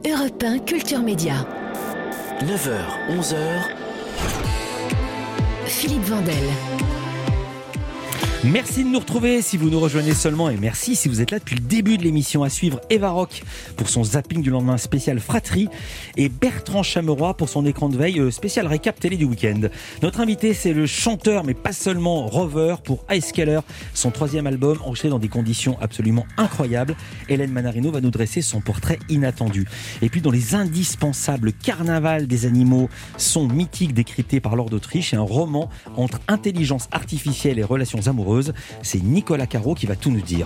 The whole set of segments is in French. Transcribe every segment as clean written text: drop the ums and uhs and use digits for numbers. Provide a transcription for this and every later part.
Europe 1 Culture Média. 9h, 11h. Philippe Vandel. Merci de nous retrouver si vous nous rejoignez seulement et merci si vous êtes là depuis le début de l'émission. À suivre Eva Rock pour son zapping du lendemain spécial Fratrie et Bertrand Chameroy pour son écran de veille spécial récap télé du week-end. Notre invité, c'est le chanteur mais pas seulement Rover pour Ice Scaler, son 3e album enregistré dans des conditions absolument incroyables. Hélène Manarino va nous dresser son portrait inattendu. Et puis dans les indispensables Carnaval des animaux, son mythique décrypté par Laure d'Autriche et un roman entre intelligence artificielle et relations amoureuses. C'est Nicolas Caro qui va tout nous dire.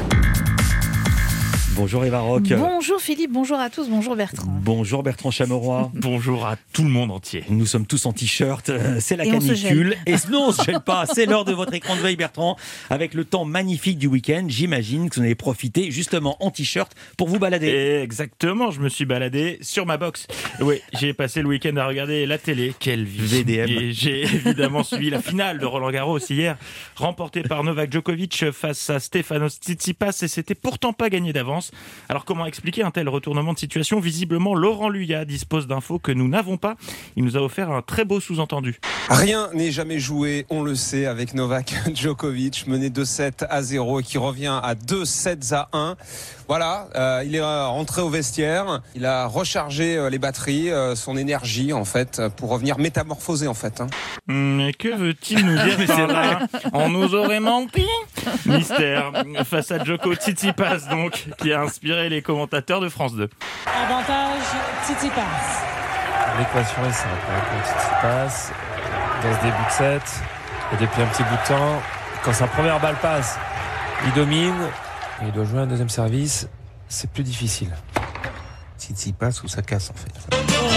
Bonjour Eva Rock. Bonjour Philippe, bonjour à tous, bonjour Bertrand. Bonjour Bertrand Chameroy. Bonjour à tout le monde entier. Nous sommes tous en t-shirt, c'est la Et canicule. Et non, on se gêne pas, c'est l'heure de votre écran de veille Bertrand. Avec le temps magnifique du week-end, j'imagine que vous en avez profité justement en t-shirt pour vous balader. Exactement, je me suis baladé sur ma box. Oui, j'ai passé le week-end à regarder la télé, quelle vie. VDM. Et j'ai évidemment suivi la finale de Roland Garros hier, remportée par Novak Djokovic face à Stefanos Tsitsipas et c'était pourtant pas gagné d'avance. Alors comment expliquer un tel retournement de situation ? Visiblement, Laurent Luyat dispose d'infos que nous n'avons pas. Il nous a offert un très beau sous-entendu. Rien n'est jamais joué, on le sait, avec Novak Djokovic, mené 2-7-0 et qui revient à 2-7-1. Voilà, il est rentré au vestiaire, il a rechargé les batteries, son énergie en fait, pour revenir métamorphosé en fait. Mais que veut-il nous dire par là ? On nous aurait menti ? Mystère face à Djoko Tsitsipas donc, qui a inspiré les commentateurs de France 2. Avantage Tsitsipas. L'équation est simple pour Tsitsipas dans ce début de set et depuis un petit bout de temps, quand sa première balle passe, il domine et il doit jouer un deuxième service, c'est plus difficile. Tsitsipas ou ça casse en fait.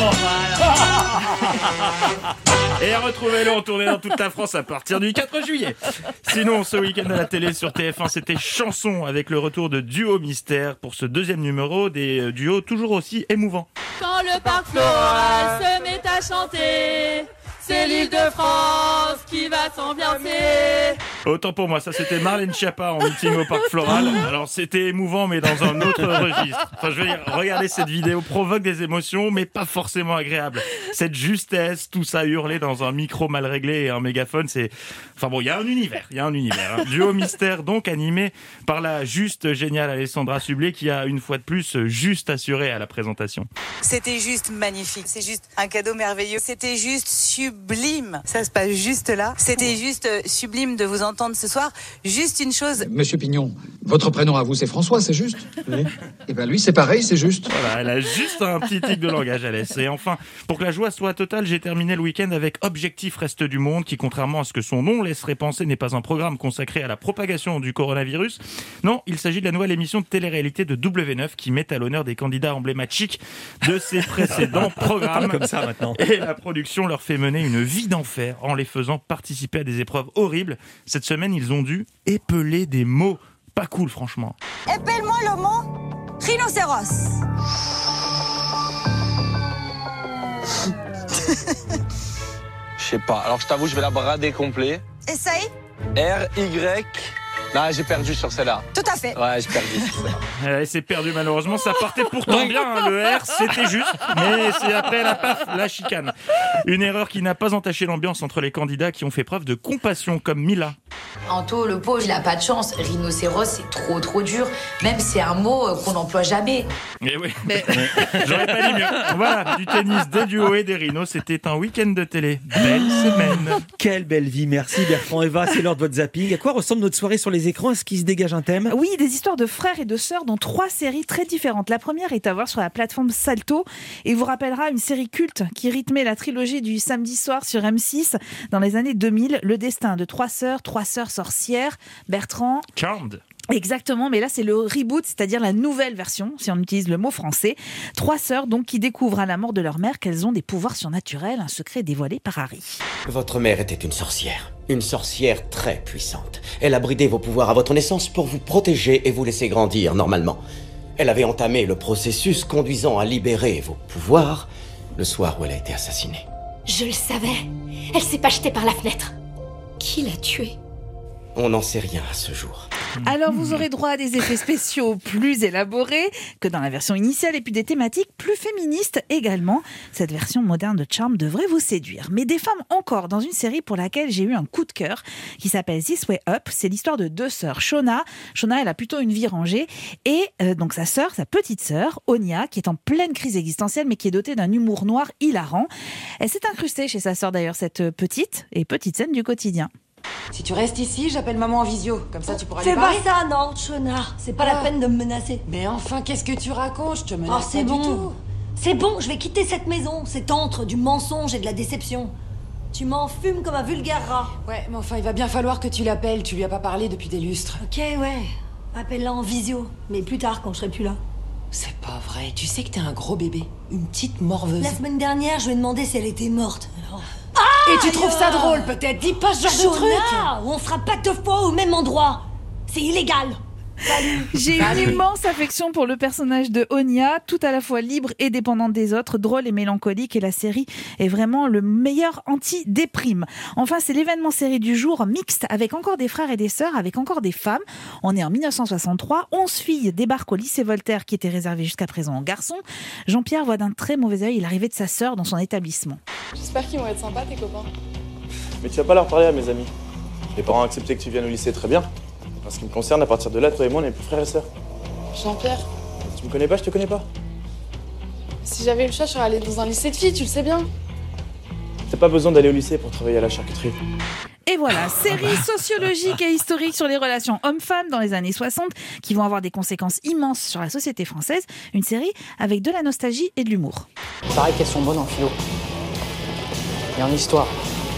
Et retrouvez-le en tournée dans toute la France à partir du 4 juillet. Sinon, ce week-end à la télé sur TF1, c'était Chanson avec le retour de Duo Mystère pour ce 2e numéro, des duos toujours aussi émouvants. Quand le parc floral se met à chanter, c'est l'île de France qui va s'ambiancer. Autant pour moi, ça c'était Marlène Schiappa en meeting au Parc Floral. Alors c'était émouvant mais dans un autre registre. Enfin je veux dire, regardez cette vidéo provoque des émotions mais pas forcément agréables. Cette justesse, tout ça hurlé dans un micro mal réglé et un mégaphone, c'est... Enfin bon, il y a un univers. Hein. Duo Mystère donc animé par la juste géniale Alessandra Sublet qui a une fois de plus juste assuré à la présentation. C'était juste magnifique, c'est juste un cadeau merveilleux, c'était juste sublime. Ça se passe juste là. C'était juste sublime de vous entendre ce soir. Juste une chose. Monsieur Pignon, votre prénom à vous c'est François, c'est juste ? Oui. Et ben lui c'est pareil, c'est juste. Voilà, elle a juste un petit tic de langage, Alès. Et enfin, pour que la joie soit totale, j'ai terminé le week-end avec Objectif Reste du Monde, qui contrairement à ce que son nom laisserait penser, n'est pas un programme consacré à la propagation du coronavirus. Non, il s'agit de la nouvelle émission de télé-réalité de W9 qui met à l'honneur des candidats emblématiques de ses précédents programmes. Comme ça maintenant. Et la production leur fait mener une vie d'enfer en les faisant participer à des épreuves horribles. Cette semaine, ils ont dû épeler des mots. Pas cool, franchement. Épelle-moi le mot rhinocéros. Je sais pas. Alors je t'avoue, je vais la brader complet. Essaye. R-Y... Non, j'ai perdu sur celle-là. Tout à fait. Ouais, j'ai perdu sur celle-là. C'est perdu malheureusement, ça partait pourtant bien, hein, le R c'était juste, mais c'est après la chicane. Une erreur qui n'a pas entaché l'ambiance entre les candidats qui ont fait preuve de compassion comme Mila. Anto, le pauvre, il a pas de chance. Rhinocéros, c'est trop dur. Même c'est un mot qu'on n'emploie jamais. Mais oui, j'aurais pas dit mieux. Voilà, du tennis, des duos et des rhinos, c'était un week-end de télé. Belle semaine. Quelle belle vie, merci Bertrand. Eva, c'est l'heure de votre zapping. À quoi ressemble notre soirée sur les écrans ? Est-ce qu'il se dégage un thème ? Oui, des histoires de frères et de sœurs dans 3 séries très différentes. La première est à voir sur la plateforme Salto et vous rappellera une série culte qui rythmait la trilogie du samedi soir sur M6 dans les années 2000, le destin de 3 sœurs sorcières. Bertrand ? Charmed. Exactement, mais là c'est le reboot, c'est-à-dire la nouvelle version, si on utilise le mot français. 3 sœurs donc qui découvrent à la mort de leur mère qu'elles ont des pouvoirs surnaturels, un secret dévoilé par Harry. Votre mère était une sorcière très puissante. Elle a bridé vos pouvoirs à votre naissance pour vous protéger et vous laisser grandir normalement. Elle avait entamé le processus conduisant à libérer vos pouvoirs le soir où elle a été assassinée. Je le savais. Elle s'est pas jetée par la fenêtre. Qui l'a tuée ? On n'en sait rien à ce jour. Alors vous aurez droit à des effets spéciaux plus élaborés que dans la version initiale et puis des thématiques plus féministes également. Cette version moderne de Charmed devrait vous séduire. Mais des femmes encore dans une série pour laquelle j'ai eu un coup de cœur qui s'appelle This Way Up. C'est l'histoire de deux sœurs. Shona, elle a plutôt une vie rangée et donc sa petite sœur, Onya, qui est en pleine crise existentielle mais qui est dotée d'un humour noir hilarant. Elle s'est incrustée chez sa sœur d'ailleurs, cette petite scène du quotidien. Si tu restes ici, j'appelle maman en visio. Comme ça, tu pourras lui Fais parler. pas ça, non, Shona. C'est pas la peine de me menacer. Mais enfin, qu'est-ce que tu racontes? Je te menace Oh, c'est pas bon. du tout. C'est bon, je vais quitter cette maison. C'est entre du mensonge et de la déception. Tu m'en fumes comme un vulgaire rat. Ouais, mais enfin, il va bien falloir que tu l'appelles. Tu lui as pas parlé depuis des lustres. Ok, ouais. Appelle-la en visio. Mais plus tard, quand je serai plus là. C'est pas vrai. Tu sais que t'es un gros bébé. Une petite morveuse. La semaine dernière, je lui ai demandé si elle était morte. Alors... Et tu trouves ça drôle, peut-être? Dis pas ce genre de truc. Où on frappe pas 2 fois au même endroit. C'est illégal. J'ai une immense affection pour le personnage de Onya, tout à la fois libre et dépendante des autres, drôle et mélancolique, et la série est vraiment le meilleur anti-déprime. Enfin, c'est l'événement série du jour, mixte, avec encore des frères et des sœurs, avec encore des femmes. On est en 1963, 11 filles débarquent au lycée Voltaire qui était réservé jusqu'à présent aux garçons. Jean-Pierre voit d'un très mauvais œil l'arrivée de sa sœur dans son établissement. J'espère qu'ils vont être sympas, tes copains. Mais tu vas pas leur parler à mes amis. Les parents ont accepté que tu viennes au lycée, très bien. En ce qui me concerne, à partir de là, toi et moi, on n'est plus frères et sœurs. Jean-Pierre, Tu me connais pas, je te connais pas. si j'avais eu le choix, je serais allée dans un lycée de filles, tu le sais bien. T'as pas besoin d'aller au lycée pour travailler à la charcuterie. Et voilà, série sociologique et historique sur les relations hommes-femmes dans les années 60 qui vont avoir des conséquences immenses sur la société française. Une série avec de la nostalgie et de l'humour. Il paraît qu'elles sont bonnes en philo. Et en histoire.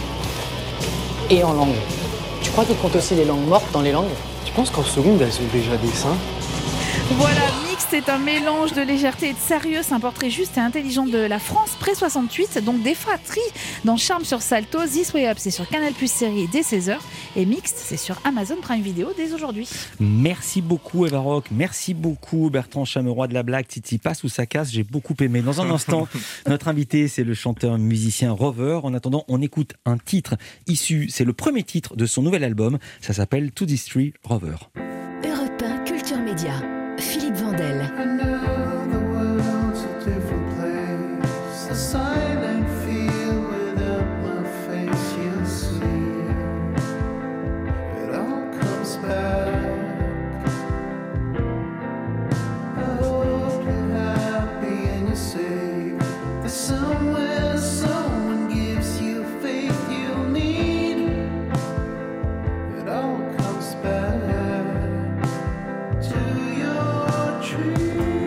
Et en langue. Tu crois qu'ils comptent aussi les langues mortes dans les langues? Tu penses qu'en seconde, elles ont déjà des seins? Voilà, Mixte est un mélange de légèreté et de sérieux. C'est un portrait juste et intelligent de la France pré-68. Donc des fratries dans Charme sur Salto. This Way Up, c'est sur Canal+ série dès 16h. Et Mixte, c'est sur Amazon Prime Video dès aujourd'hui. Merci beaucoup Eva Rock, merci beaucoup Bertrand Chameroy de la blague. Titi passe ou ça casse, j'ai beaucoup aimé. Dans un instant, notre invité c'est le chanteur musicien Rover. En attendant, on écoute un titre issu, c'est le premier titre de son nouvel album. Ça s'appelle To This Tree Rover. Europe 1 Culture Média. Philippe Vandel. To your tree.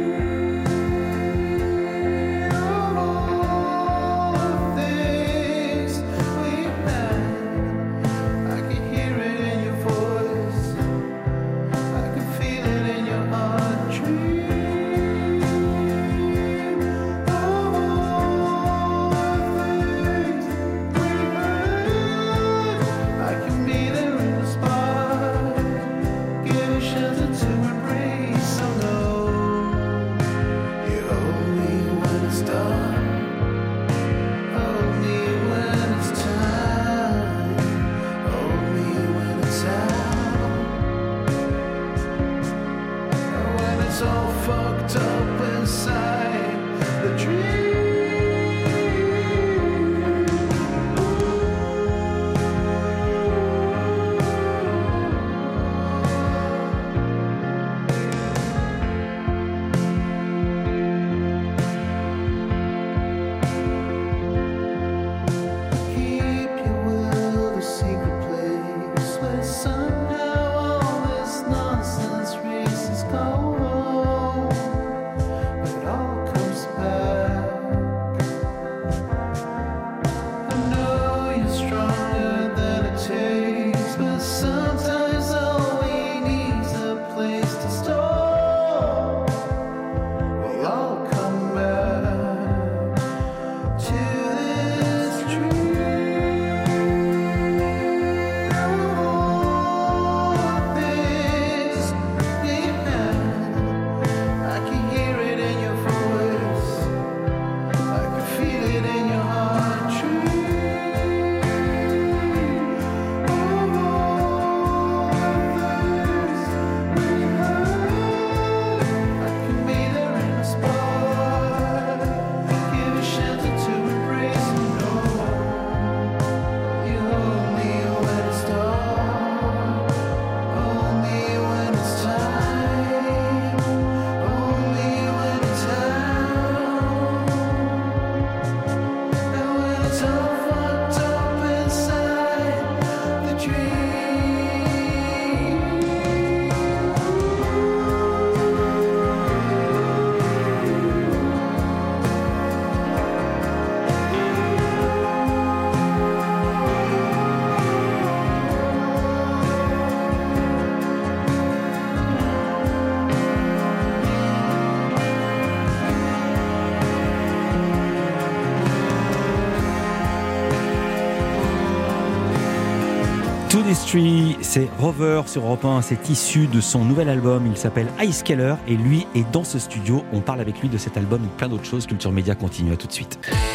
Street, c'est Rover sur Europe 1, c'est issu de son nouvel album, il s'appelle Ice Keller et lui est dans ce studio, on parle avec lui de cet album et plein d'autres choses. Culture Média continue, à tout de suite.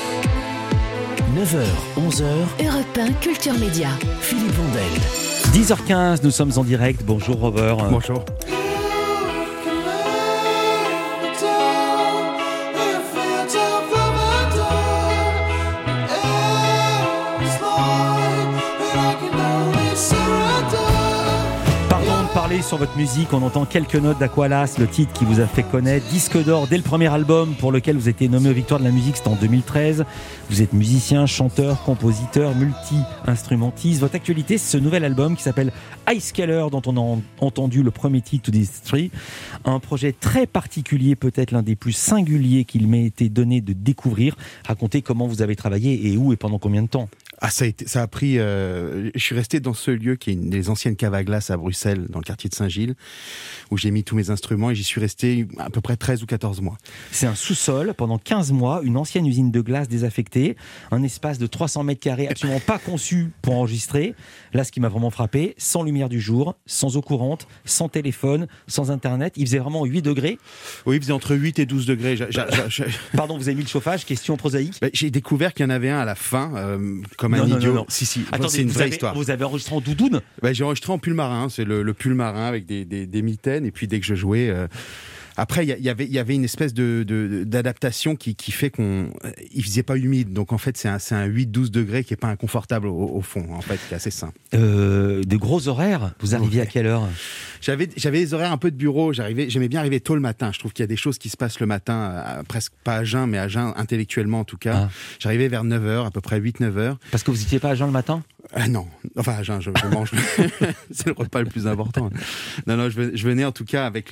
9h, 11h, Europe 1 Culture Média, Philippe Vandel. 10h15, nous sommes en direct, bonjour Rover. Bonjour. Parler sur votre musique, on entend quelques notes d'Aqualas, le titre qui vous a fait connaître, disque d'or dès le premier album pour lequel vous étiez nommé aux Victoires de la musique, c'était en 2013. Vous êtes musicien, chanteur, compositeur, multi-instrumentiste. Votre actualité, c'est ce nouvel album qui s'appelle Ice Keller, dont on a entendu le premier titre, To This Tree. Un projet très particulier, peut-être l'un des plus singuliers qu'il m'ait été donné de découvrir. Racontez comment vous avez travaillé et où et pendant combien de temps. Ça a pris. Je suis resté dans ce lieu qui est une des anciennes caves à glace à Bruxelles, dans le quartier de Saint-Gilles, où j'ai mis tous mes instruments et j'y suis resté à peu près 13 ou 14 mois. C'est un sous-sol pendant 15 mois, une ancienne usine de glace désaffectée, un espace de 300 mètres carrés absolument pas conçu pour enregistrer. Là, ce qui m'a vraiment frappé, sans lumière du jour, sans eau courante, sans téléphone, sans internet. Il faisait vraiment 8 degrés. Oui, il faisait entre 8 et 12 degrés. Pardon, vous avez mis le chauffage, question prosaïque. J'ai découvert qu'il y en avait un à la fin, comme un idiot. Non. Si. Attendez, c'est une vraie histoire. Vous avez enregistré en doudoune ? J'ai enregistré en pull marin. C'est le pull marin avec des mitaines. Et puis dès que je jouais, après il y avait une espèce d'adaptation qui fait il faisait pas humide. Donc en fait c'est un 8-12 degrés qui est pas inconfortable au fond. En fait, qui est assez sain. Des gros horaires. Vous arriviez à quelle heure ? J'avais des horaires un peu de bureau. J'aimais bien arriver tôt le matin. Je trouve qu'il y a des choses qui se passent le matin, presque pas à jeun, mais à jeun intellectuellement en tout cas. J'arrivais vers 9h, à peu près 8-9h. Parce que vous n'étiez pas à jeun le matin ? Non, enfin à jeun, je mange. C'est le repas le plus important. Non, je venais en tout cas avec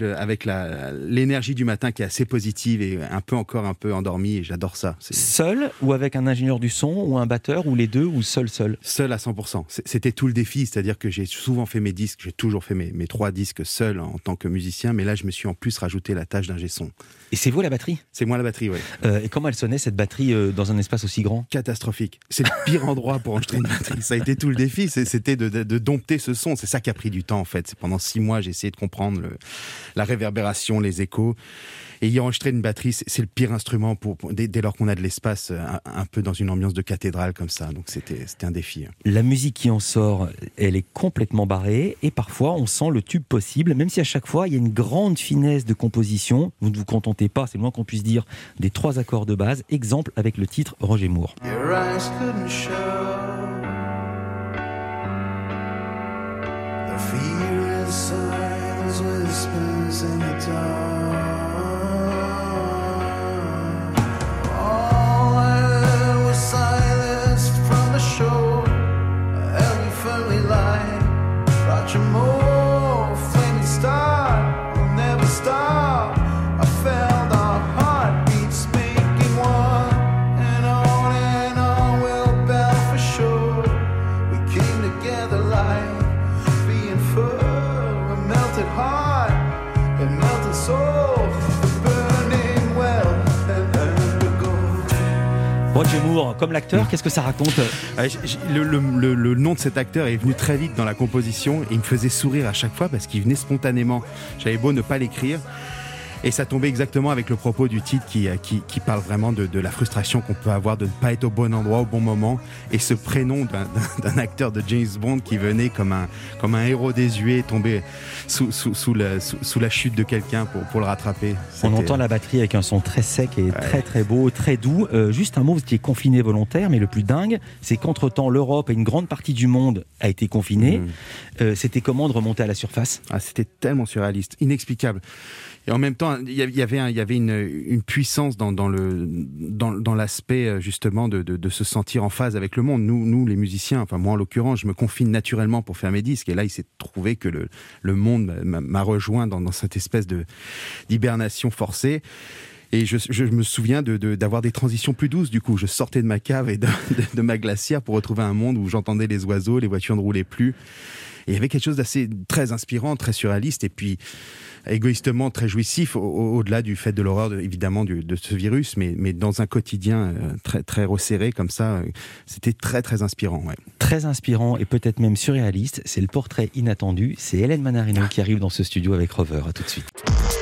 l'énergie du matin qui est assez positive et un peu endormi, et j'adore ça. Seul ou avec un ingénieur du son ou un batteur ou les deux ou seul ? Seul à 100%. C'était tout le défi, c'est-à-dire que j'ai souvent fait mes disques, j'ai toujours fait mes 3 disques seul en tant que musicien, mais là je me suis en plus rajouté la tâche d'ingé son. Et c'est vous la batterie ? C'est moi la batterie, oui. Et comment elle sonnait cette batterie dans un espace aussi grand ? Catastrophique. C'est le pire endroit pour enregistrer une batterie. Ça a été tout le défi, c'était de dompter ce son. C'est ça qui a pris du temps en fait. C'est pendant 6 mois j'ai essayé de comprendre la réverbération, les échos. Et y enregistrer une batterie, c'est le pire instrument dès lors qu'on a de l'espace, un peu dans une ambiance de cathédrale comme ça. Donc c'était un défi. La musique qui en sort, elle est complètement barrée et parfois on sent le tube possible, même si à chaque fois il y a une grande finesse de composition. Vous ne vous contentez pas, c'est le moins qu'on puisse dire, des 3 accords de base. Exemple avec le titre Roger Moore. Your eyes couldn't show the fear inside those whispers in the dark. All I heard was silence from the shore. Every friendly light, Roger Moore, flaming star, will never stop. I felt our heartbeats making one, and on we'll bell for sure. We came together like being fur, a melted heart and melted soul, burning well and undergold. Roger Moore, comme l'acteur, qu'est-ce que ça raconte ? Le nom de cet acteur est venu très vite dans la composition et il me faisait sourire à chaque fois parce qu'il venait spontanément. J'avais beau ne pas l'écrire. Et ça tombait exactement avec le propos du titre qui parle vraiment de la frustration qu'on peut avoir de ne pas être au bon endroit au bon moment. Et ce prénom d'un acteur de James Bond qui venait comme un héros désuet tomber sous la chute de quelqu'un pour le rattraper. On entend la batterie avec un son très sec et très très beau, très doux. Juste un mot, vous étiez confiné volontaire, mais le plus dingue, c'est qu'entre-temps, l'Europe et une grande partie du monde a été confinée. C'était comment de remonter à la surface ? C'était tellement surréaliste, inexplicable. Et en même temps, il y avait une puissance dans l'aspect justement de se sentir en phase avec le monde. Nous les musiciens, enfin moi en l'occurrence, je me confine naturellement pour faire mes disques. Et là, il s'est trouvé que le monde m'a rejoint dans cette espèce d'hibernation forcée. Et je me souviens d'avoir des transitions plus douces. Du coup, je sortais de ma cave et de ma glacière pour retrouver un monde où j'entendais les oiseaux, les voitures ne roulaient plus. Et il y avait quelque chose d'assez très inspirant, très surréaliste, et puis égoïstement très jouissif, au-delà du fait de l'horreur, évidemment, de ce virus, mais dans un quotidien très, très resserré comme ça, c'était très, très inspirant. Ouais. Très inspirant et peut-être même surréaliste, c'est le portrait inattendu. C'est Hélène Manarino qui arrive dans ce studio avec Rover. À tout de suite.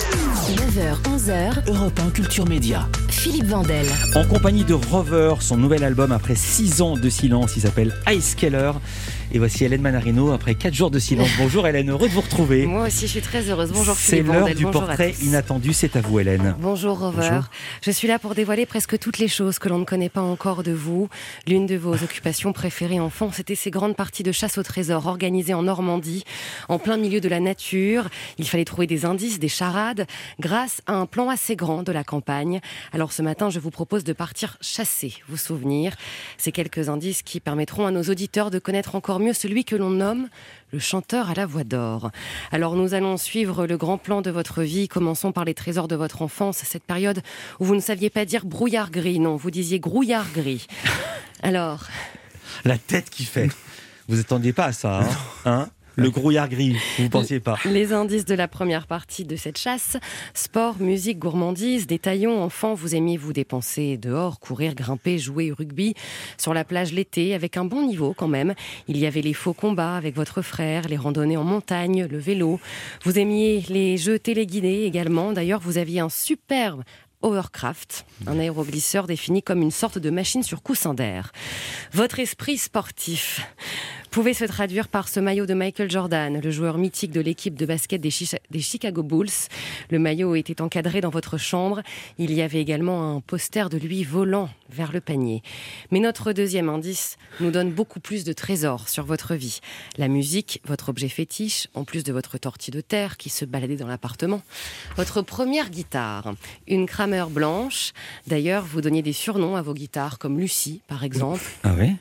9h, 11h, Europe 1 Culture Média. Philippe Vandel. En compagnie de Rover, son nouvel album après 6 ans de silence, il s'appelle Ice Keller. Et voici Hélène Manarino après 4 jours de silence. Bonjour Hélène, heureux de vous retrouver. Moi aussi, je suis très heureuse. Bonjour C'est Philippe l'heure Vandel. du Bonjour portrait à tous. inattendu, c'est à vous Hélène. Bonjour Rover. Bonjour. Je suis là pour dévoiler presque toutes les choses que l'on ne connaît pas encore de vous. L'une de vos occupations préférées enfant, c'était ces grandes parties de chasse au trésor organisées en Normandie, en plein milieu de la nature. Il fallait trouver des indices, des charades, grâce à un plan assez grand de la campagne. Alors ce matin, je vous propose de partir chasser vos souvenirs. Ces quelques indices qui permettront à nos auditeurs de connaître encore mieux celui que l'on nomme le chanteur à la voix d'or. Alors nous allons suivre le grand plan de votre vie. Commençons par les trésors de votre enfance, cette période où vous ne saviez pas dire brouillard gris, non, vous disiez grouillard gris. Alors... La tête qui fait. Vous attendiez pas à ça, hein Le grouillard gris, vous ne pensiez pas. Les indices de la première partie de cette chasse: sport, musique, gourmandise, détaillons. Enfant, vous aimiez vous dépenser dehors, courir, grimper, jouer au rugby, sur la plage l'été, avec un bon niveau quand même. Il y avait les faux combats avec votre frère, les randonnées en montagne, le vélo. Vous aimiez les jeux téléguidés également. D'ailleurs, vous aviez un superbe Hovercraft, un aéroglisseur défini comme une sorte de machine sur coussin d'air. Votre esprit sportif pouvait se traduire par ce maillot de Michael Jordan, le joueur mythique de l'équipe de basket des Chicago Bulls. Le maillot était encadré dans votre chambre. Il y avait également un poster de lui volant vers le panier. Mais notre deuxième indice nous donne beaucoup plus de trésors sur votre vie. La musique, votre objet fétiche, en plus de votre tortue de terre qui se baladait dans l'appartement. Votre première guitare, une Kramer blanche. D'ailleurs, vous donniez des surnoms à vos guitares, comme Lucie, par exemple. Ah ouais?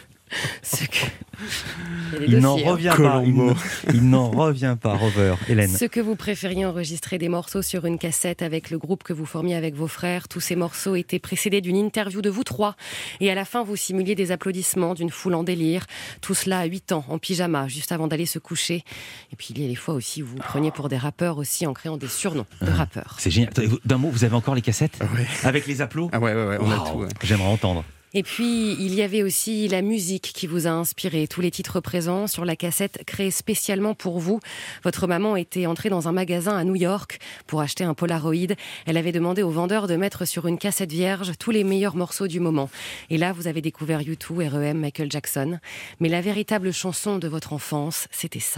Il n'en revient pas. Il n'en revient pas, Rover. Hélène. Ce que vous préfériez enregistrer des morceaux sur une cassette avec le groupe que vous formiez avec vos frères. Tous ces morceaux étaient précédés d'une interview de vous trois. Et à la fin, vous simuliez des applaudissements d'une foule en délire. Tout cela à 8 ans, en pyjama, juste avant d'aller se coucher. Et puis il y a les fois aussi où vous preniez pour des rappeurs aussi en créant des surnoms de rappeurs. C'est génial. D'un mot, vous avez encore les cassettes? Ouais. Avec les applaudissements? Ah ouais, on a tout. Ouais. J'aimerais entendre. Et puis, il y avait aussi la musique qui vous a inspiré. Tous les titres présents sur la cassette créée spécialement pour vous. Votre maman était entrée dans un magasin à New York pour acheter un Polaroid. Elle avait demandé au vendeur de mettre sur une cassette vierge tous les meilleurs morceaux du moment. Et là, vous avez découvert U2, R.E.M., Michael Jackson. Mais la véritable chanson de votre enfance, c'était ça.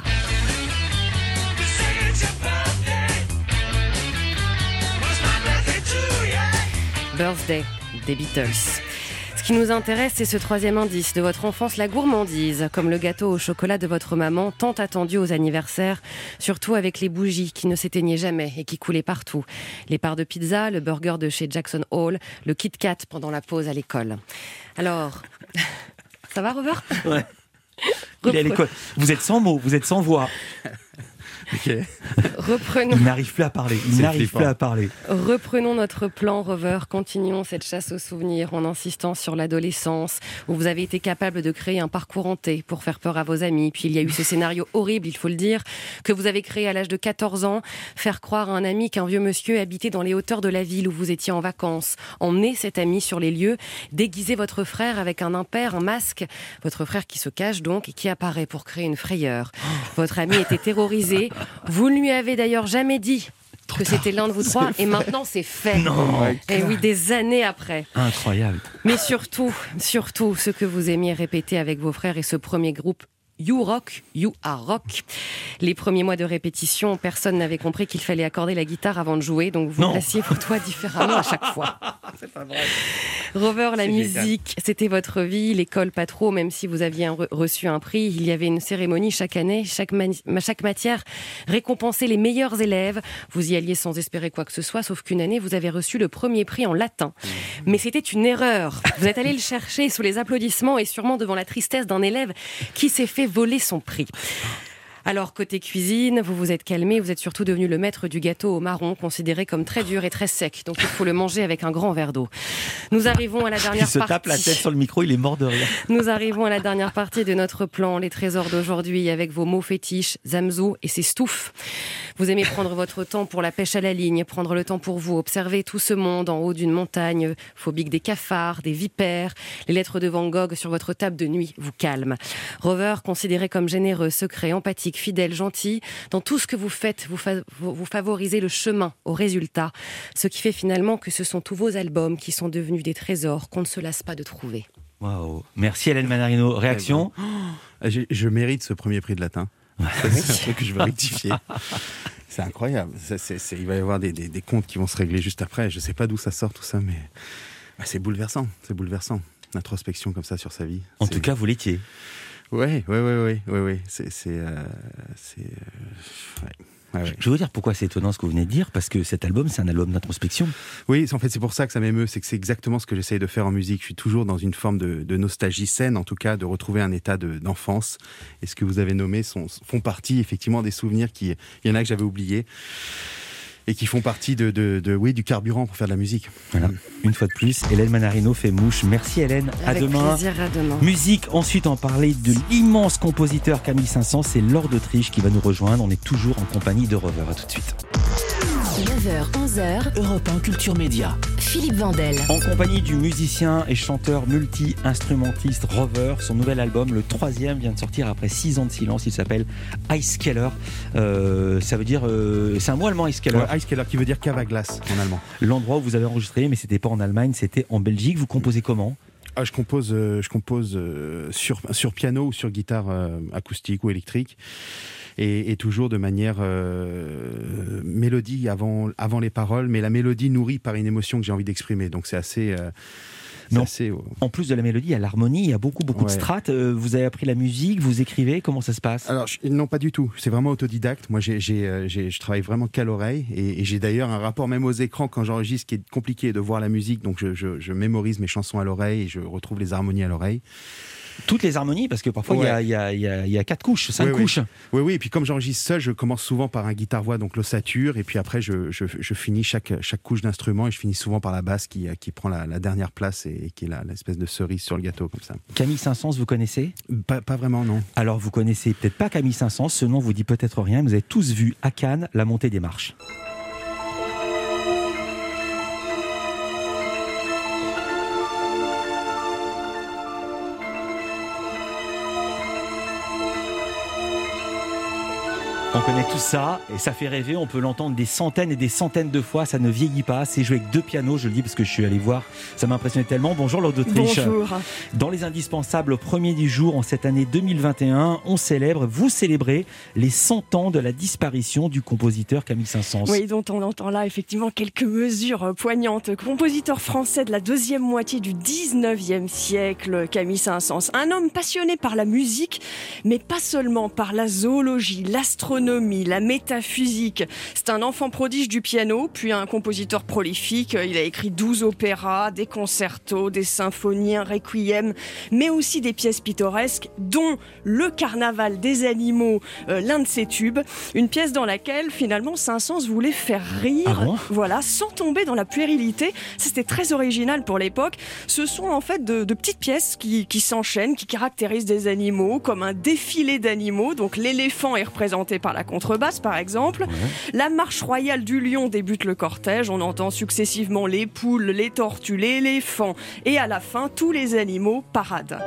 Birthday des Beatles. Ce qui nous intéresse, c'est ce troisième indice de votre enfance, la gourmandise, comme le gâteau au chocolat de votre maman, tant attendu aux anniversaires, surtout avec les bougies qui ne s'éteignaient jamais et qui coulaient partout. Les parts de pizza, le burger de chez Jackson Hole, le Kit Kat pendant la pause à l'école. Alors, ça va, Robert ? Ouais. Il est à l'école. Vous êtes sans mots, vous êtes sans voix. Okay. Reprenons. Il n'arrive plus à parler. Reprenons notre plan, Rover. Continuons cette chasse aux souvenirs en insistant sur l'adolescence, où vous avez été capable de créer un parcours hanté pour faire peur à vos amis. Puis il y a eu ce scénario horrible, il faut le dire, que vous avez créé à l'âge de 14 ans. Faire croire à un ami qu'un vieux monsieur habitait dans les hauteurs de la ville où vous étiez en vacances. Emmener cet ami sur les lieux. Déguiser votre frère avec un impair, un masque. Votre frère qui se cache donc et qui apparaît pour créer une frayeur. Votre ami était terrorisé. Vous ne lui avez d'ailleurs jamais dit que c'était l'un de vous trois, et maintenant c'est fait. Non. Et oui, des années après. Incroyable. Mais surtout, ce que vous aimiez répéter avec vos frères et ce premier groupe, You Rock, You Are Rock. Les premiers mois de répétition, personne n'avait compris qu'il fallait accorder la guitare avant de jouer, donc vous placiez vos doigts différemment à chaque fois. C'est pas vrai. Rover, la musique, c'était votre vie, l'école pas trop, même si vous aviez reçu un prix. Il y avait une cérémonie chaque année, chaque matière récompensait les meilleurs élèves. Vous y alliez sans espérer quoi que ce soit, sauf qu'une année, vous avez reçu le premier prix en latin. Mais c'était une erreur. Vous êtes allé le chercher sous les applaudissements et sûrement devant la tristesse d'un élève qui s'est fait voler son prix. Alors, côté cuisine, vous vous êtes calmé, vous êtes surtout devenu le maître du gâteau au marron, considéré comme très dur et très sec, donc il faut le manger avec un grand verre d'eau. Nous arrivons à la dernière Il se partie. tape la tête sur le micro, il est mort de rire. Nous arrivons à la dernière partie de notre plan, les trésors d'aujourd'hui, avec vos mots fétiches, Zamzo et ses stouffes. Vous aimez prendre votre temps pour la pêche à la ligne, prendre le temps pour vous, observer tout ce monde en haut d'une montagne, phobique des cafards, des vipères. Les lettres de Van Gogh sur votre table de nuit vous calment. Rover, considéré comme généreux, secret, empathique, fidèle, gentil, dans tout ce que vous faites, vous favorisez le chemin au résultat. Ce qui fait finalement que ce sont tous vos albums qui sont devenus des trésors qu'on ne se lasse pas de trouver. Waouh. Merci Hélène Manarino. Réaction ? Je mérite ce premier prix de latin. C'est un truc que je veux rectifier. C'est incroyable. Il va y avoir des comptes qui vont se régler juste après. Je ne sais pas d'où ça sort tout ça, mais c'est bouleversant. C'est bouleversant. L'introspection comme ça sur sa vie. En tout cas, vous l'étiez. Oui. Ouais. Je vais vous dire pourquoi c'est étonnant ce que vous venez de dire, parce que cet album, c'est un album d'introspection. Oui, en fait, c'est pour ça que ça m'émeut, c'est que c'est exactement ce que j'essaye de faire en musique. Je suis toujours dans une forme de nostalgie saine, en tout cas, de retrouver un état d'enfance. Et ce que vous avez nommé font partie, effectivement, des souvenirs il y en a que j'avais oubliés. Et qui font partie du carburant pour faire de la musique. Voilà. Une fois de plus, Hélène Manarino fait mouche. Merci Hélène. Avec plaisir, à demain. Musique, ensuite on parlait de l'immense compositeur Camille Saint-Saëns. C'est Laure d'Autriche qui va nous rejoindre. On est toujours en compagnie de Rover. À tout de suite. 9h, 11h, Europe 1 Culture Média. Philippe Vandel. En compagnie du musicien et chanteur multi-instrumentiste Rover, son nouvel album, le 3e, vient de sortir après 6 ans de silence. Il s'appelle Eiskeller. Ça veut dire, c'est un mot allemand, Eiskeller. Ouais, Eiskeller, qui veut dire cave à glace en allemand. L'endroit où vous avez enregistré, mais c'était pas en Allemagne, c'était en Belgique. Vous composez comment ? Je compose sur piano ou sur guitare acoustique ou électrique. Et toujours de manière mélodie avant les paroles, mais la mélodie nourrie par une émotion que j'ai envie d'exprimer. Donc c'est assez... En plus de la mélodie, il y a l'harmonie, il y a beaucoup de strates. Vous avez appris la musique, vous écrivez, comment ça se passe ? Alors non, pas du tout. C'est vraiment autodidacte. Moi, je travaille vraiment qu'à l'oreille, et j'ai d'ailleurs un rapport même aux écrans quand j'enregistre qui est compliqué de voir la musique. Donc je mémorise mes chansons à l'oreille et je retrouve les harmonies à l'oreille. Toutes les harmonies, parce que parfois il y a 4 couches, 5 couches. Oui, et puis comme j'enregistre seul, je commence souvent par un guitare-voix, donc l'ossature, et puis après je finis chaque couche d'instrument, et je finis souvent par la basse qui prend la dernière place et qui est l'espèce de cerise sur le gâteau, comme ça. Camille Saint-Saëns, vous connaissez ? Pas vraiment, non. Alors vous connaissez peut-être pas Camille Saint-Saëns, ce nom vous dit peut-être rien, mais vous avez tous vu à Cannes la montée des marches. On connaît tout ça et ça fait rêver, on peut l'entendre des centaines et des centaines de fois, ça ne vieillit pas, c'est joué avec 2 pianos, je le dis parce que je suis allé voir, ça m'a impressionné tellement. Bonjour Laure d'Autriche. Bonjour. Dans les indispensables, au premier du jour, en cette année 2021, vous célébrez les 100 ans de la disparition du compositeur Camille Saint-Saëns. Oui, dont on entend là effectivement quelques mesures poignantes. Compositeur français de la deuxième moitié du 19e siècle, Camille Saint-Saëns. Un homme passionné par la musique, mais pas seulement, par la zoologie, l'astronomie, la métaphysique. C'est un enfant prodige du piano, puis un compositeur prolifique. Il a écrit 12 opéras, des concertos, des symphonies, un requiem, mais aussi des pièces pittoresques, dont Le Carnaval des animaux, l'un de ses tubes. Une pièce dans laquelle, finalement, Saint-Saëns voulait faire rire, voilà, sans tomber dans la puérilité. C'était très original pour l'époque. Ce sont en fait de petites pièces qui s'enchaînent, qui caractérisent des animaux, comme un défilé d'animaux. Donc l'éléphant est représenté par la contrebasse, par exemple. La marche royale du lion débute le cortège. On entend successivement les poules, les tortues, l'éléphant. Et à la fin, tous les animaux paradent.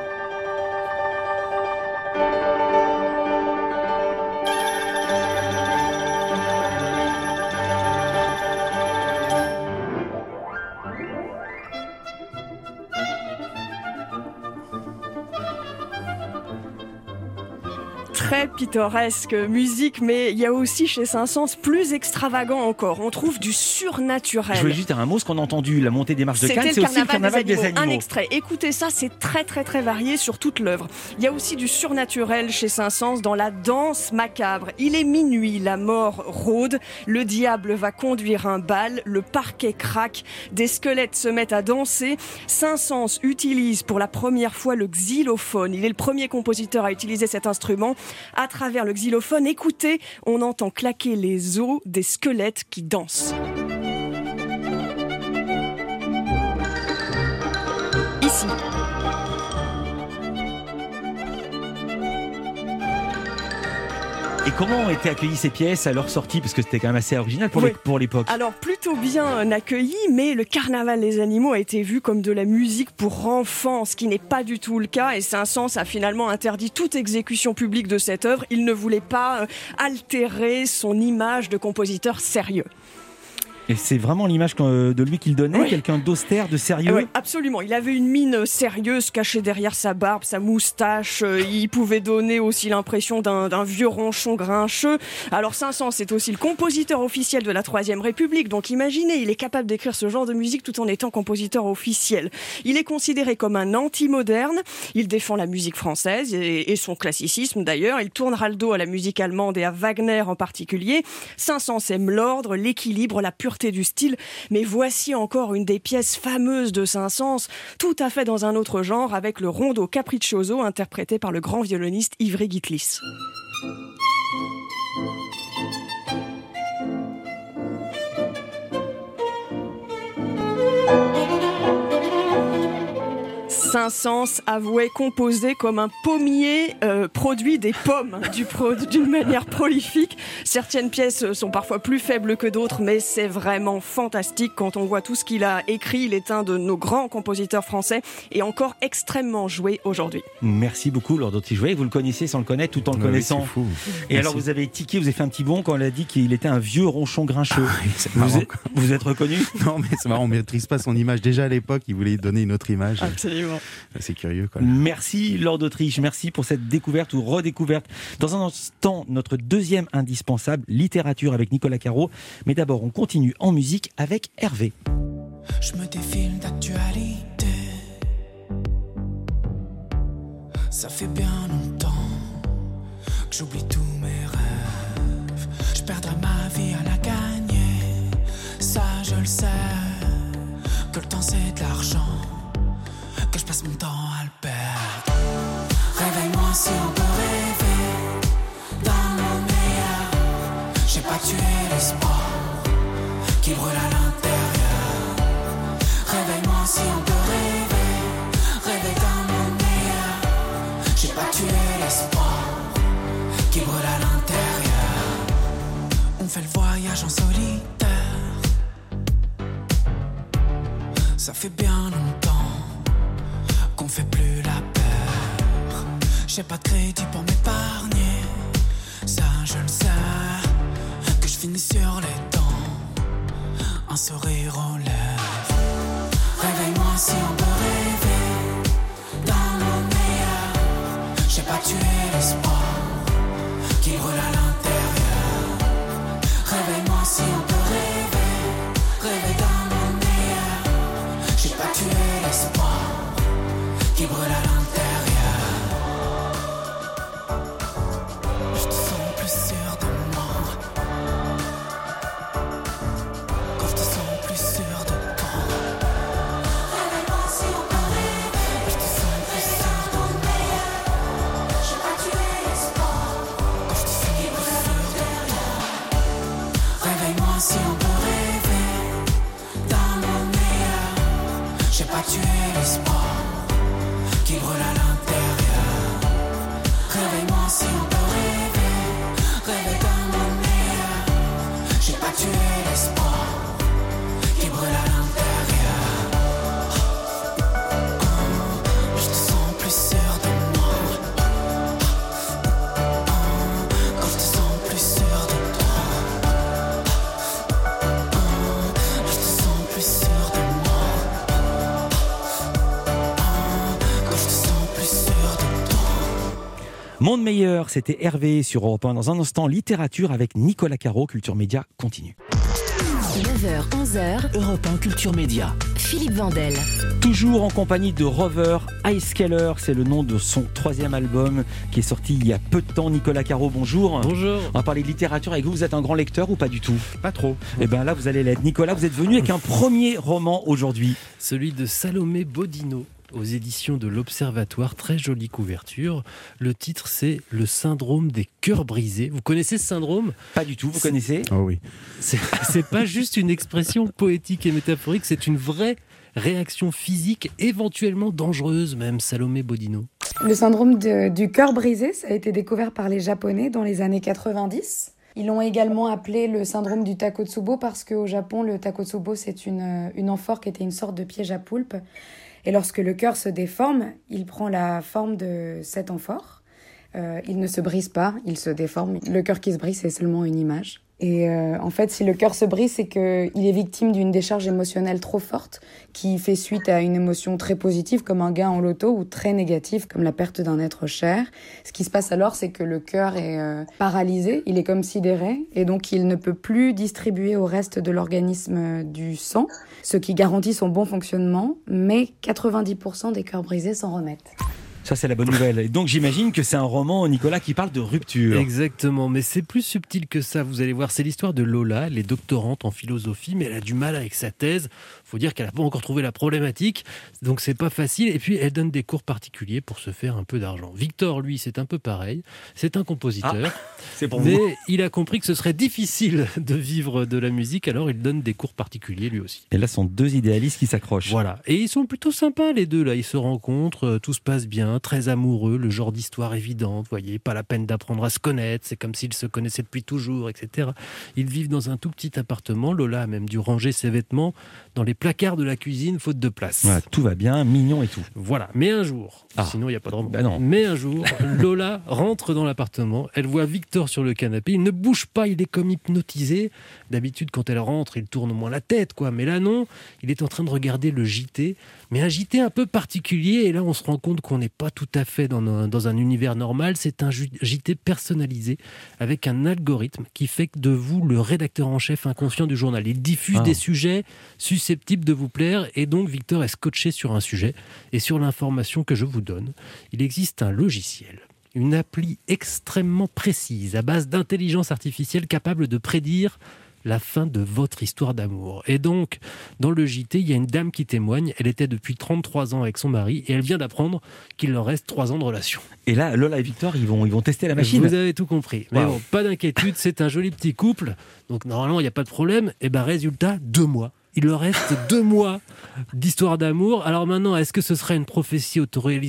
Très pittoresque musique, mais il y a aussi chez Saint-Saëns plus extravagant encore. On trouve du surnaturel. Je voulais juste dire un mot, ce qu'on a entendu, la montée des marches de Cannes, c'est aussi le carnaval des animaux. Un extrait, écoutez ça, c'est très très très varié sur toute l'œuvre. Il y a aussi du surnaturel chez Saint-Saëns dans la danse macabre. Il est minuit, la mort rôde, le diable va conduire un bal, le parquet craque, des squelettes se mettent à danser. Saint-Saëns utilise pour la première fois le xylophone. Il est le premier compositeur à utiliser cet instrument. À travers le xylophone, écoutez, on entend claquer les os des squelettes qui dansent. Et comment ont été accueillies ces pièces à leur sortie? Parce que c'était quand même assez original pour l'époque. Alors plutôt bien accueilli, mais le Carnaval des animaux a été vu comme de la musique pour enfants, ce qui n'est pas du tout le cas. Et Saint-Saëns a finalement interdit toute exécution publique de cette œuvre. Il ne voulait pas altérer son image de compositeur sérieux. Et c'est vraiment l'image de lui qu'il donnait, quelqu'un d'austère, de sérieux. Oui, absolument. Il avait une mine sérieuse cachée derrière sa barbe, sa moustache. Il pouvait donner aussi l'impression d'un vieux ronchon grincheux. Alors Saint-Saëns, c'est aussi le compositeur officiel de la Troisième République. Donc imaginez, il est capable d'écrire ce genre de musique tout en étant compositeur officiel. Il est considéré comme un anti-moderne. Il défend la musique française et son classicisme d'ailleurs. Il tournera le dos à la musique allemande et à Wagner en particulier. Saint-Saëns aime l'ordre, l'équilibre, la pureté du style, mais voici encore une des pièces fameuses de Saint-Saëns, tout à fait dans un autre genre, avec le rondo capriccioso interprété par le grand violoniste Ivry Gitlis. Saint-Saëns avouait composer comme un pommier produit des pommes d'une manière prolifique. Certaines pièces sont parfois plus faibles que d'autres, mais c'est vraiment fantastique quand on voit tout ce qu'il a écrit. Il est un de nos grands compositeurs français et encore extrêmement joué aujourd'hui. Merci beaucoup, Lord Autriche. Vous le connaissiez sans le connaître, tout en le connaissant. Oui, c'est fou. Et alors vous avez tiqué, vous avez fait un petit bond quand on a dit qu'il était un vieux ronchon grincheux. Vous êtes reconnu? Non, mais c'est marrant, on ne maîtrise pas son image. Déjà à l'époque, il voulait donner une autre image. Absolument. C'est curieux, quoi. Merci Lord d'Autriche, merci pour cette découverte ou redécouverte. Dans un instant, notre deuxième indispensable, littérature avec Nicolas Caro. Mais d'abord, on continue en musique avec Hervé. Je me défile d'actualité. Ça fait bien longtemps que j'oublie tous mes rêves. Je perdrai ma vie à la gagner. Ça, je le sais. Que le temps c'est de l'argent. Que je passe mon temps à le perdre. Réveille-moi si on peut rêver dans mon meilleur. J'ai pas tué l'espoir qui brûle à l'intérieur. Réveille-moi si on peut rêver dans mon meilleur. J'ai pas tué l'espoir qui brûle à l'intérieur. On fait le voyage en solitaire. Ça fait bien longtemps qu'on fait plus la peur. J'ai pas de crédit pour m'épargner. Ça je le sais. Que je finis sur les dents, un sourire aux lèvres. Réveille-moi si on peut rêver dans mon meilleur. J'ai pas tué l'espoir qui brûle à l'intérieur. Réveille-moi si on peut rêver dans mon meilleur. J'ai pas tué l'espoir qui brûle à l'intérieur. Je te sens plus sûr de moi. Quand je te sens plus sûr de toi. Réveille-moi si on peut rêver. Je te sens plus sûr de moi. J'ai pas tué l'espoir. Quand je te sens plus sûr de toi. Réveille-moi si on peut rêver dans mon meilleur. J'ai pas tué l'espoir qui brûle à l'intérieur. Réveille-moi si on peut rêver dans mon meilleur. J'ai pas tué l'espoir qui brûle à l'intérieur. Je te sens plus sûr de moi. Quand je te sens plus sûr de toi. Je te sens plus sûr de moi. Quand je te sens plus sûr de toi. Monde meilleur, c'était Hervé sur Europe 1. Dans un instant, littérature avec Nicolas Caro, Culture Média continue. 9h, 11h, Europe 1 Culture Média. Philippe Vandel. Toujours en compagnie de Rover Icecaller, c'est le nom de son 3e album qui est sorti il y a peu de temps. Nicolas Caro, bonjour. Bonjour. On va parler de littérature avec vous. Vous êtes un grand lecteur ou pas du tout? Pas trop. Et bien là, vous allez l'être. Nicolas, vous êtes venu avec un premier roman aujourd'hui. Celui de Salomé Bodino, aux éditions de l'Observatoire, très jolie couverture. Le titre, c'est Le syndrome des cœurs brisés. Vous connaissez ce syndrome? Pas du tout, vous connaissez? Oh oui. C'est pas juste une expression poétique et métaphorique, c'est une vraie réaction physique, éventuellement dangereuse même, Salomé Bodino. Le syndrome du cœur brisé, ça a été découvert par les Japonais dans les années 90. Ils l'ont également appelé le syndrome du Takotsubo parce qu'au Japon, le Takotsubo, c'est une amphore qui était une sorte de piège à poulpe. Et lorsque le cœur se déforme, il prend la forme de cette amphore. Il ne se brise pas, il se déforme. Le cœur qui se brise, c'est seulement une image. Et en fait, si le cœur se brise, c'est qu'il est victime d'une décharge émotionnelle trop forte qui fait suite à une émotion très positive comme un gain en loto ou très négative comme la perte d'un être cher. Ce qui se passe alors, c'est que le cœur est paralysé, il est comme sidéré et donc il ne peut plus distribuer au reste de l'organisme du sang, ce qui garantit son bon fonctionnement, mais 90% des cœurs brisés s'en remettent. Ça, c'est la bonne nouvelle. Et donc, j'imagine que c'est un roman, Nicolas, qui parle de rupture. Exactement, mais c'est plus subtil que ça. Vous allez voir, c'est l'histoire de Lola. Elle est doctorante en philosophie, mais elle a du mal avec sa thèse. Faut dire qu'elle n'a pas encore trouvé la problématique, donc c'est pas facile. Et puis, elle donne des cours particuliers pour se faire un peu d'argent. Victor, lui, c'est un peu pareil. C'est un compositeur. C'est pour mais vous. il a compris que ce serait difficile de vivre de la musique, alors il donne des cours particuliers lui aussi. Et là, ce sont deux idéalistes qui s'accrochent. Voilà. Et ils sont plutôt sympas, les deux, là. Ils se rencontrent, tout se passe bien, très amoureux, le genre d'histoire évidente, vous voyez, pas la peine d'apprendre à se connaître, c'est comme s'ils se connaissaient depuis toujours, etc. Ils vivent dans un tout petit appartement. Lola a même dû ranger ses vêtements dans les placards de la cuisine, faute de place. Voilà, tout va bien, mignon et tout. Voilà. Mais un jour, sinon il n'y a pas de roman. Bah non. Mais un jour, Lola rentre dans l'appartement, elle voit Victor sur le canapé, il ne bouge pas, il est comme hypnotisé. D'habitude, quand elle rentre, il tourne au moins la tête, quoi. Mais là, non, il est en train de regarder le JT, mais un JT un peu particulier. Et là, on se rend compte qu'on n'est pas tout à fait dans un univers normal. C'est un JT personnalisé avec un algorithme qui fait de vous le rédacteur en chef inconscient du journal. Il diffuse des sujets susceptibles de vous plaire et donc Victor est scotché sur un sujet et sur l'information que je vous donne. Il existe un logiciel, une appli extrêmement précise à base d'intelligence artificielle capable de prédire la fin de votre histoire d'amour. Et donc, dans le JT, il y a une dame qui témoigne. Elle était depuis 33 ans avec son mari et elle vient d'apprendre qu'il leur reste 3 ans de relation. Et là, Lola et Victor, ils vont tester la machine. Vous avez tout compris. Mais bon, pas d'inquiétude, c'est un joli petit couple. Donc, normalement, il n'y a pas de problème. Et ben, résultat, 2 mois. Il leur reste 2 mois d'histoire d'amour. Alors maintenant, est-ce que ce serait une prophétie autoréalisatrice ?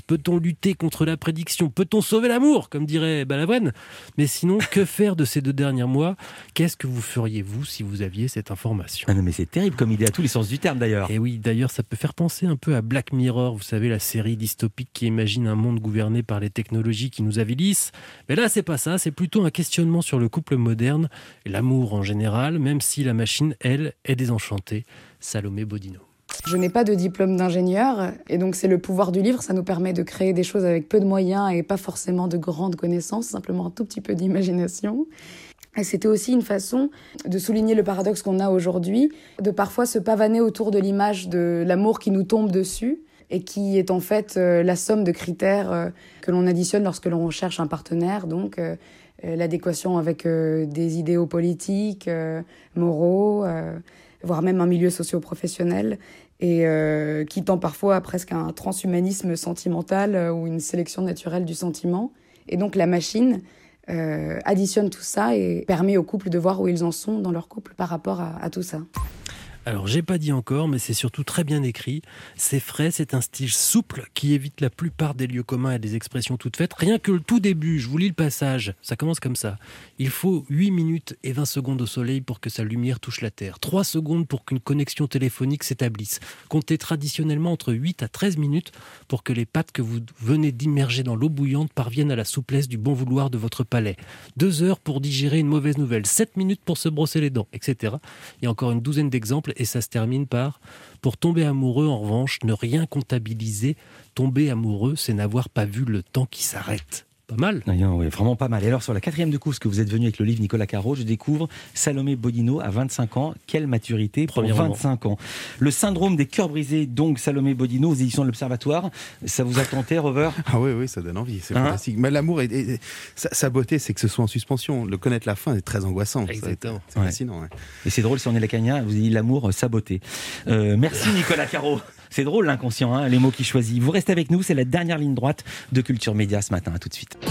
Peut-on lutter contre la prédiction ? Peut-on sauver l'amour, comme dirait Balavoine ? Mais sinon, que faire de ces 2 derniers mois ? Qu'est-ce que vous feriez, vous, si vous aviez cette information ? Ah non, mais c'est terrible comme idée, à tous les sens du terme, d'ailleurs. Et oui, d'ailleurs, ça peut faire penser un peu à Black Mirror, vous savez, la série dystopique qui imagine un monde gouverné par les technologies qui nous avilissent. Mais là, c'est pas ça, c'est plutôt un questionnement sur le couple moderne, et l'amour en général, même si la machine, elle, est désenchantée. Salomé Bodino. Je n'ai pas de diplôme d'ingénieur et donc c'est le pouvoir du livre, ça nous permet de créer des choses avec peu de moyens et pas forcément de grandes connaissances, simplement un tout petit peu d'imagination. Et c'était aussi une façon de souligner le paradoxe qu'on a aujourd'hui, de parfois se pavaner autour de l'image de l'amour qui nous tombe dessus et qui est en fait la somme de critères que l'on additionne lorsque l'on recherche un partenaire, donc l'adéquation avec des idéaux politiques, moraux, voire même un milieu socio-professionnel, et qui tend parfois à presque un transhumanisme sentimental ou une sélection naturelle du sentiment. Et donc la machine additionne tout ça et permet aux couples de voir où ils en sont dans leur couple par rapport à tout ça. Alors, j'ai pas dit encore, mais c'est surtout très bien écrit. C'est frais, c'est un style souple qui évite la plupart des lieux communs et des expressions toutes faites. Rien que le tout début, je vous lis le passage, ça commence comme ça. Il faut 8 minutes et 20 secondes au soleil pour que sa lumière touche la Terre. 3 secondes pour qu'une connexion téléphonique s'établisse. Comptez traditionnellement entre 8 à 13 minutes pour que les pâtes que vous venez d'immerger dans l'eau bouillante parviennent à la souplesse du bon vouloir de votre palais. 2 heures pour digérer une mauvaise nouvelle. 7 minutes pour se brosser les dents, etc. Il y a encore une douzaine d'exemples. Et ça se termine par « Pour tomber amoureux, en revanche, ne rien comptabiliser. Tomber amoureux, c'est n'avoir pas vu le temps qui s'arrête. » Pas mal. Oui, vraiment pas mal. Et alors, sur la 4e de course que vous êtes venu avec le livre Nicolas Caro, je découvre Salomé Bodino à 25 ans. Quelle maturité pour 25 ans. Le syndrome des cœurs brisés, donc Salomé Bodino, aux éditions de l'Observatoire. Ça vous a tenté, Rover ? Ah oui, ça donne envie. C'est fantastique. Mais l'amour, sa beauté, c'est que ce soit en suspension. Le connaître la fin est très angoissant. Exactement. C'est fascinant. Ouais. Et c'est drôle, si on est lacanien, vous dites l'amour, sa beauté. Merci Nicolas Caro. C'est drôle l'inconscient, les mots qu'il choisit. Vous restez avec nous, c'est la dernière ligne droite de Culture Média ce matin. À tout de suite.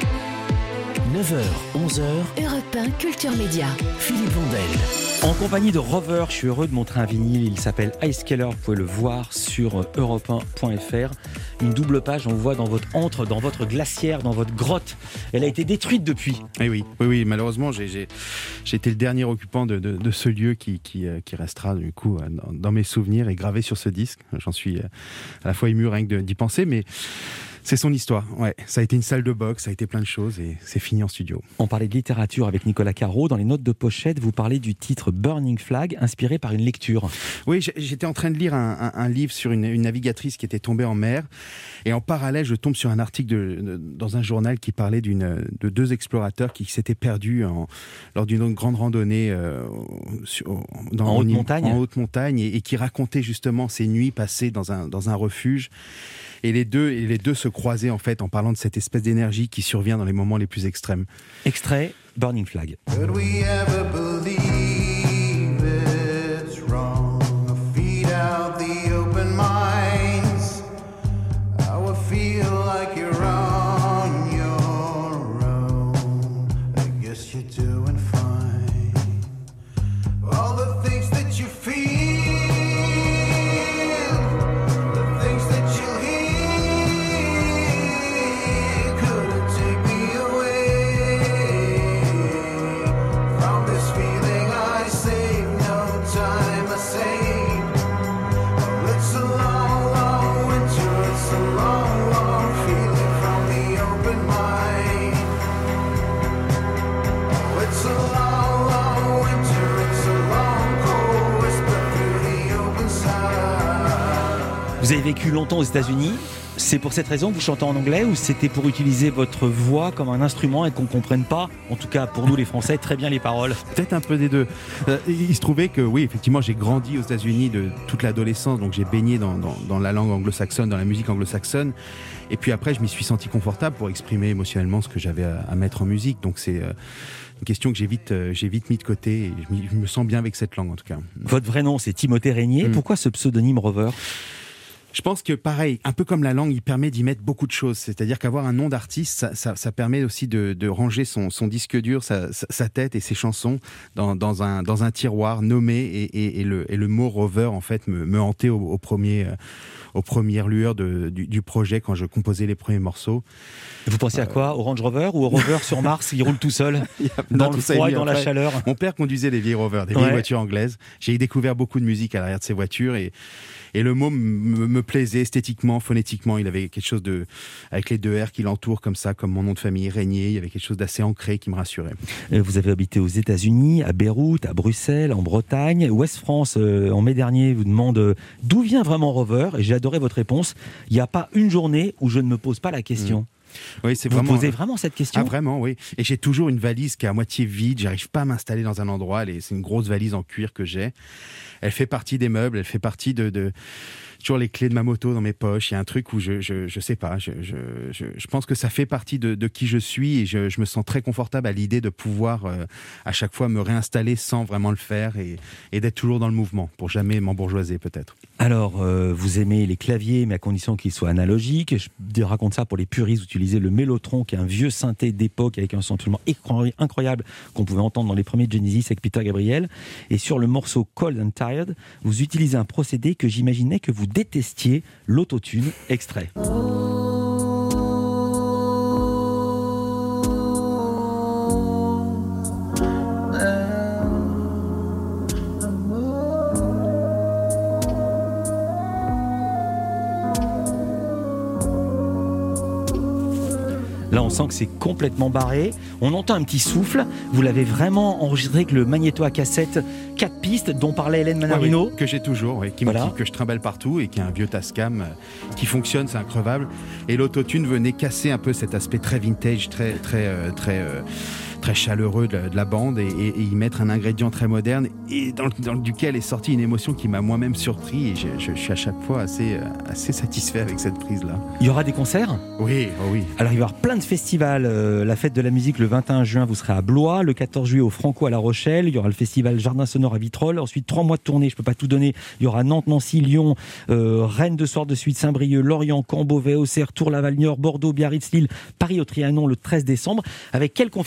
9h, 11h, Europe 1 Culture Média. Philippe Vandel. En compagnie de Rover, je suis heureux de montrer un vinyle. Il s'appelle Ice Keller. Vous pouvez le voir sur europe1.fr. une double page. On vous voit dans votre antre, dans votre glacière, dans votre grotte. Elle a été détruite depuis. Et oui, malheureusement, j'ai été le dernier occupant de ce lieu qui restera du coup dans mes souvenirs et gravé sur ce disque. J'en suis à la fois ému rien que d'y penser, mais c'est son histoire. Ouais, ça a été une salle de boxe, ça a été plein de choses et c'est fini en studio. On parlait de littérature avec Nicolas Caro. Dans les notes de pochette, vous parlez du titre Burning Flag, inspiré par une lecture. Oui, j'étais en train de lire un livre sur une navigatrice qui était tombée en mer. Et en parallèle, je tombe sur un article dans un journal qui parlait de deux explorateurs qui s'étaient perdus lors d'une grande randonnée en haute montagne et qui racontaient justement ces nuits passées dans un refuge. Et les deux se croisaient en fait en parlant de cette espèce d'énergie qui survient dans les moments les plus extrêmes. Extrait Burning Flag. Could we ever believe it's wrong? Feed out the open minds. I would feel like you're on your own. I guess you're doing fine. All the things that you feel. Vous avez vécu longtemps aux États-Unis. C'est pour cette raison que vous chantez en anglais ou c'était pour utiliser votre voix comme un instrument et qu'on ne comprenne pas, en tout cas pour nous les Français, très bien les paroles? Peut-être un peu des deux. Il se trouvait que oui, effectivement, j'ai grandi aux États-Unis de toute l'adolescence, donc j'ai baigné dans la langue anglo-saxonne, dans la musique anglo-saxonne. Et puis après, je m'y suis senti confortable pour exprimer émotionnellement ce que j'avais à mettre en musique. Donc c'est une question que j'ai vite mis de côté et je me sens bien avec cette langue en tout cas. Votre vrai nom, c'est Timothée Régnier. Pourquoi ce pseudonyme Rover? Je pense que pareil, un peu comme la langue, il permet d'y mettre beaucoup de choses. C'est-à-dire qu'avoir un nom d'artiste, ça permet aussi de ranger son disque dur, sa tête et ses chansons dans un tiroir nommé et le mot Rover en fait me hantait aux premières lueurs du projet quand je composais les premiers morceaux. Vous pensez à quoi? Au Range Rover ou au Rover sur Mars qui roule tout seul dans le froid et dans la chaleur? Mon père conduisait des vieilles Rover, des vieilles voitures anglaises. J'ai découvert beaucoup de musique à l'arrière de ces voitures et le mot me plaisait esthétiquement, phonétiquement. Il avait quelque chose avec les deux R qui l'entourent comme ça, comme mon nom de famille, Régnier. Il y avait quelque chose d'assez ancré qui me rassurait. Vous avez habité aux États-Unis, à Beyrouth, à Bruxelles, en Bretagne. Ouest France, en mai dernier, vous demande d'où vient vraiment Rover. Et j'ai adoré votre réponse. Il n'y a pas une journée où je ne me pose pas la question. Oui, c'est Vous posez vraiment cette question? Ah, vraiment, oui. Et j'ai toujours une valise qui est à moitié vide. J'arrive pas à m'installer dans un endroit. C'est une grosse valise en cuir que j'ai. Elle fait partie des meubles. Elle fait partie de toujours les clés de ma moto dans mes poches. Il y a un truc où je sais pas. Je pense que ça fait partie de qui je suis et je me sens très confortable à l'idée de pouvoir à chaque fois me réinstaller sans vraiment le faire et d'être toujours dans le mouvement pour jamais m'embourgeoiser peut-être. Alors, vous aimez les claviers, mais à condition qu'ils soient analogiques. Je raconte ça pour les puristes. Vous utilisez le Mellotron, qui est un vieux synthé d'époque avec un son absolument incroyable qu'on pouvait entendre dans les premiers Genesis avec Peter Gabriel. Et sur le morceau Cold and Tired, vous utilisez un procédé que j'imaginais que vous détestiez, l'autotune. Extrait. Là, on sent que c'est complètement barré. On entend un petit souffle. Vous l'avez vraiment enregistré avec le magnéto à cassette 4 pistes dont parlait Hélène Manarino. Oui, que j'ai toujours, que je trimballe partout et qui est un vieux Tascam qui fonctionne, c'est incroyable. Et l'autotune venait casser un peu cet aspect très vintage, très chaleureux de la bande et y mettre un ingrédient très moderne et dans duquel est sortie une émotion qui m'a moi-même surpris et je suis à chaque fois assez satisfait avec cette prise-là. Il y aura des concerts? Oui, oh oui. Alors il va y avoir plein de festivals. La fête de la musique le 21 juin, vous serez à Blois. Le 14 juillet au Franco à La Rochelle. Il y aura le festival Jardin Sonore à Vitrolles. Ensuite 3 mois de tournée, je peux pas tout donner. Il y aura Nantes, Nancy, Lyon, Rennes 2 soirs de suite, Saint-Brieuc, Lorient, Caen, Beauvais, Auxerre, Tours, Laval, Niort, Bordeaux, Biarritz, Lille, Paris au Trianon le 13 décembre. Avec quelle configuration?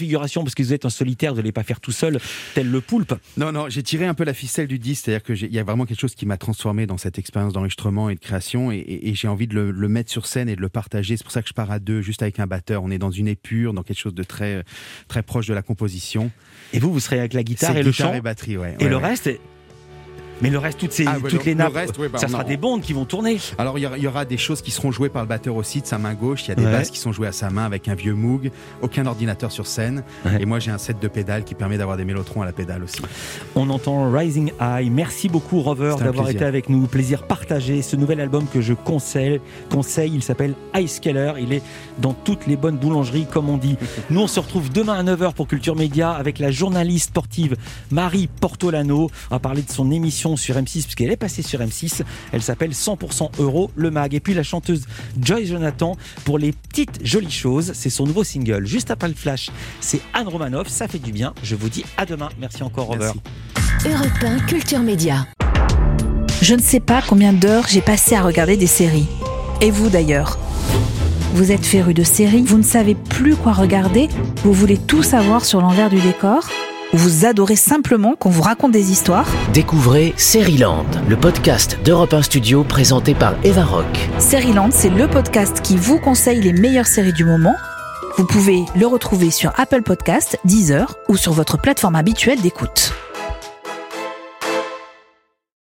parce que vous êtes en solitaire, vous n'allez pas faire tout seul, tel le poulpe. Non, j'ai tiré un peu la ficelle du disque, c'est-à-dire qu'il y a vraiment quelque chose qui m'a transformé dans cette expérience d'enregistrement et de création, et j'ai envie de le mettre sur scène et de le partager. C'est pour ça que je pars à deux, juste avec un batteur. On est dans une épure, dans quelque chose de très, très proche de la composition. Et vous serez avec la guitare et le chant et batterie, ouais. Et le reste Mais le reste, toutes les nappes, ça sera des bandes qui vont tourner. Alors il y aura des choses qui seront jouées par le batteur aussi de sa main gauche. Il y a des basses qui sont jouées à sa main avec un vieux Moog, aucun ordinateur sur scène. Et moi j'ai un set de pédales qui permet d'avoir des mélotrons à la pédale aussi. On entend Rising High. Merci beaucoup Rover d'avoir été avec nous. Plaisir partagé. Ce nouvel album que je conseille, il s'appelle Ice Keller. Il est dans toutes les bonnes boulangeries comme on dit. Nous on se retrouve demain à 9h pour Culture Média avec la journaliste sportive Marie Portolano. On va parler de son émission sur M6 puisqu'elle est passée sur M6. Elle s'appelle 100% Euro, le mag. Et puis la chanteuse Joy Jonathan pour les petites jolies choses. C'est son nouveau single. Juste après le flash, c'est Anne Romanoff. Ça fait du bien. Je vous dis à demain. Merci encore Robert. Europe 1 Culture Média. Je ne sais pas combien d'heures j'ai passé à regarder des séries. Et vous d'ailleurs ? Vous êtes féru de séries, vous ne savez plus quoi regarder, vous voulez tout savoir sur l'envers du décor ? Ou vous adorez simplement qu'on vous raconte des histoires ? Découvrez Seriland, le podcast d'Europe 1 Studio présenté par Eva Rock. Seriland, c'est le podcast qui vous conseille les meilleures séries du moment. Vous pouvez le retrouver sur Apple Podcasts, Deezer ou sur votre plateforme habituelle d'écoute.